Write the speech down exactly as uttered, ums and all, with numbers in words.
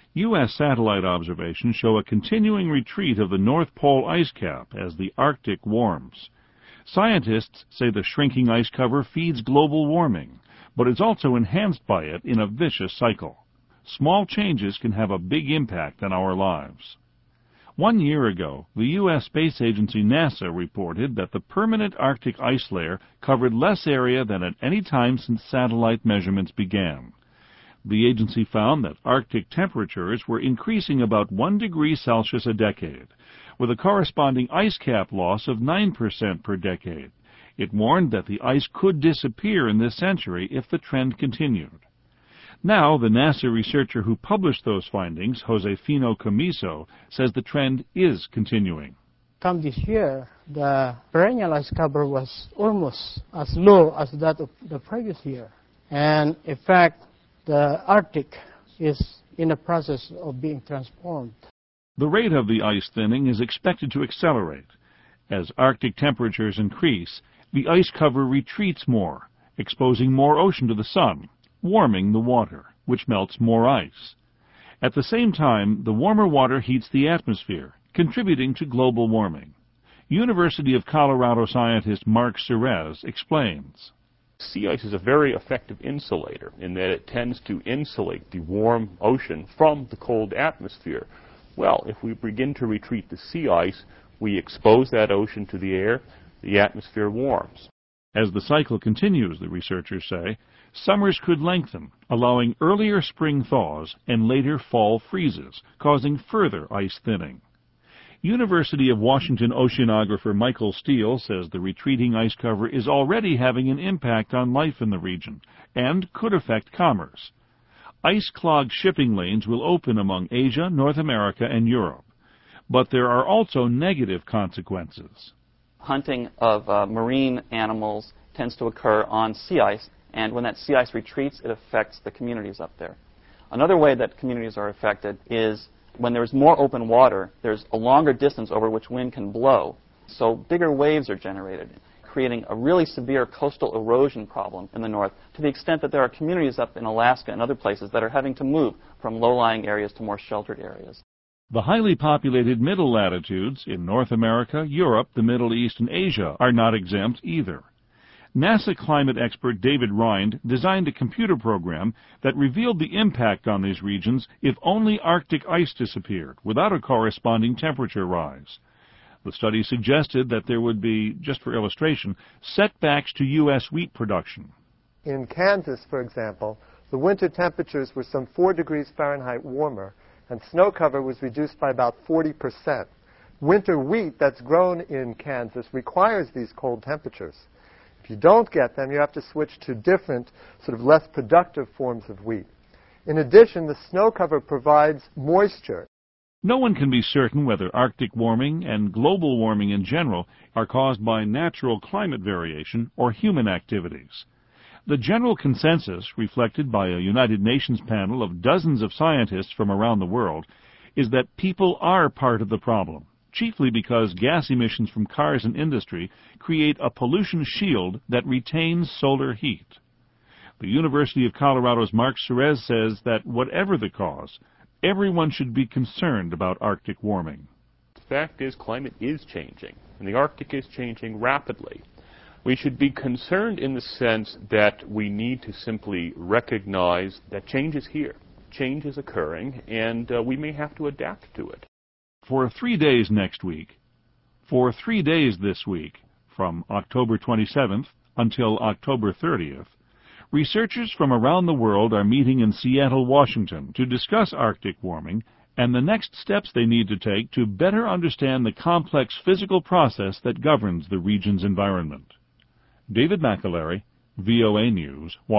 U S satellite observations show a continuing retreat of the North Pole ice cap as the Arctic warms. Scientists say the shrinking ice cover feeds global warming, but is also enhanced by it in a vicious cycle. Small changes can have a big impact on our lives. One year ago, the U S space agency NASA reported that the permanent Arctic ice layer covered less area than at any time since satellite measurements began. The agency found that Arctic temperatures were increasing about one degree Celsius a decade, with a corresponding ice cap loss of nine percent per decade. It warned that the ice could disappear in this century if the trend continued. Now, the NASA researcher who published those findings, Josefino Comiso, says the trend is continuing. Come this year, the perennial ice cover was almost as low as that of the previous year. And in fact, the Arctic is in the process of being transformed. The rate of the ice thinning is expected to accelerate. As Arctic temperatures increase, the ice cover retreats more, exposing more ocean to the sun, warming the water, which melts more ice. At the same time, the warmer water heats the atmosphere, contributing to global warming. University of Colorado scientist Mark Serez explains. Sea ice is a very effective insulator in that it tends to insulate the warm ocean from the cold atmosphere. Well, if we begin to retreat the sea ice, we expose that ocean to the air, the atmosphere warms. As the cycle continues, the researchers say, summers could lengthen, allowing earlier spring thaws and later fall freezes, causing further ice thinning. University of Washington oceanographer Michael Steele says the retreating ice cover is already having an impact on life in the region and could affect commerce. Ice-clogged shipping lanes will open among Asia, North America, and Europe. But there are also negative consequences. Hunting of uh, marine animals tends to occur on sea ice, and when that sea ice retreats, it affects the communities up there. Another way that communities are affected is when there's more open water, there's a longer distance over which wind can blow, so bigger waves are generated, creating a really severe coastal erosion problem in the north, to the extent that there are communities up in Alaska and other places that are having to move from low-lying areas to more sheltered areas. The highly populated middle latitudes in North America, Europe, the Middle East, and Asia are not exempt either. NASA climate expert David Rind designed a computer program that revealed the impact on these regions if only Arctic ice disappeared, without a corresponding temperature rise. The study suggested that there would be, just for illustration, setbacks to U S wheat production. In Kansas, for example, the winter temperatures were some four degrees Fahrenheit warmer, and snow cover was reduced by about forty percent. Winter wheat that's grown in Kansas requires these cold temperatures. If you don't get them, you have to switch to different, sort of less productive forms of wheat. In addition, the snow cover provides moisture. No one can be certain whether Arctic warming and global warming in general are caused by natural climate variation or human activities. The general consensus, reflected by a United Nations panel of dozens of scientists from around the world, is that people are part of the problem, chiefly because gas emissions from cars and industry create a pollution shield that retains solar heat. The University of Colorado's Mark Serez says that whatever the cause, everyone should be concerned about Arctic warming. The fact is, climate is changing, and the Arctic is changing rapidly. We should be concerned in the sense that we need to simply recognize that change is here. Change is occurring, and uh, we may have to adapt to it. For three days next week, for three days this week, from October twenty-seventh until October thirtieth, researchers from around the world are meeting in Seattle, Washington, to discuss Arctic warming and the next steps they need to take to better understand the complex physical process that governs the region's environment. David McAlery, V O A News, Washington.